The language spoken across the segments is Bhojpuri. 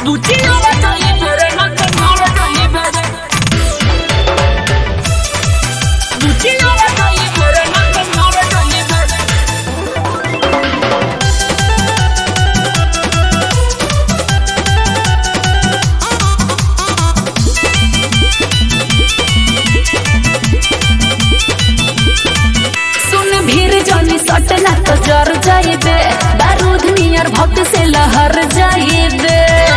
सटना तो जर जाइबे बारूद नियर भक्त से लहर जाइबे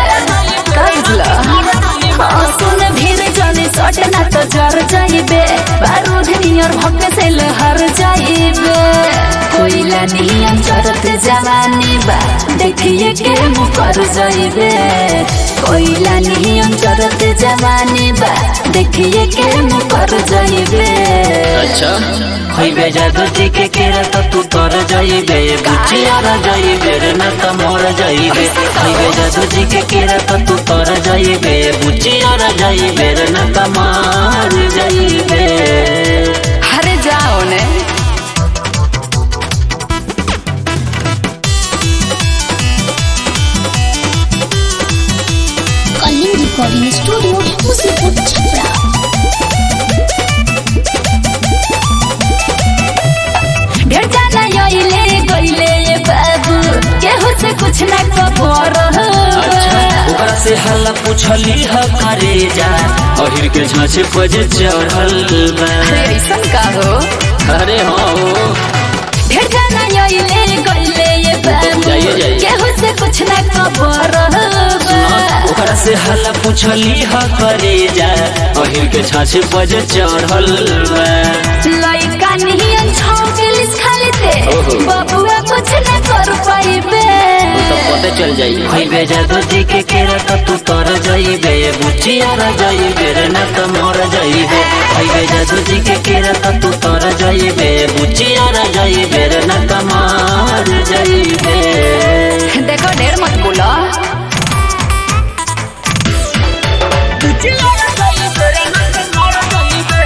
सुन भीर जाने सटना तो जर जाइबे बारूद नियर भक्त से लहर जाइबे कोयला नियन चरत जवानी बा देखिए के मुकर जाइबे कोयला नियन चरत जवानी बा देखिए के मुकर जाइबे। अच्छा खइबे जादू जी के केरा तो तू तर जाइबे बुचिया रा जाइबे रे ना त मोर जाइबे खइबे जादू जी के केरा तो तू तर जाइबे बुचिया रा जाइबे रे ना त मार जाइबे। अरे जाओ ने कलिंग रिकॉर्डिंग स्टूडियो मुसीपुर छपरा। कुछ न खबर ओकरा से हल्ला पूछली ह करे जा अहिर के झांसे पजे चढ़ल बा। ऐसन का हो अरे हाँ हो ढेर जाना योइले गइले ये बाबू केहू से कुछ न खबर ओकरा से हल्ला पूछली ह करे जा अहिर के झांसे पजे चढ़ल बा। लइका नियन छौगलिस खाली ते बबुआ कुछ न कर पाइबे तो पता चल जाई खइबे जादू जी के केरा तो तू तर जाइबे बुचिया रा जाइबे रे ना त मोर जाइबे खइबे जादू जी के केरा तो तू तर जाइबे बुचिया रा जाइबे रे ना त मार जाइबे। देखो ढेर मत बोला बुचिया रा जाइबे रे ना त मोर जाइबे।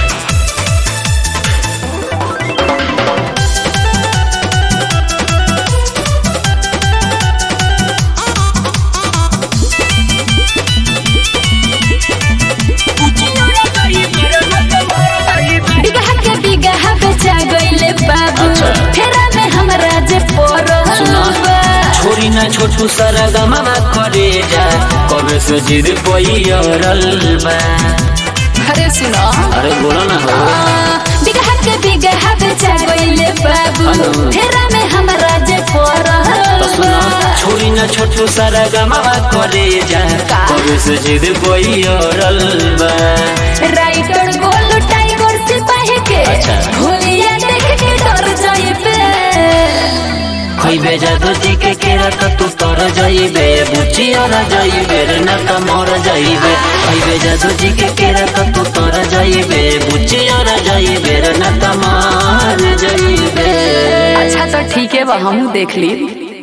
छोरी ना छोटू सारा गमा करे जा कबे से जिद पइरल बा। अरे सुनो अरे बोलो ना हो बिगहा के बिगहा बेचा गइले बाबू फेरा में हमरा जे परल तो सुनो छोरी ना छोटू सारा गमा करे जा कबे से जिद पइरल बा। राइटर गोलू टाइगर से पाहे के होलिया देख के डर जाइबे खइबे जादू जी के केरा तो तू तर जाइबे बुचिया रा जाइबे रे ना त मोर जाइबे खइबे जादू जी के केरा तो तू तर जाइबे बुचिया रा जाइबे रे ना त मार जाइबे। अच्छा तो ठीक है बा हम देख ली।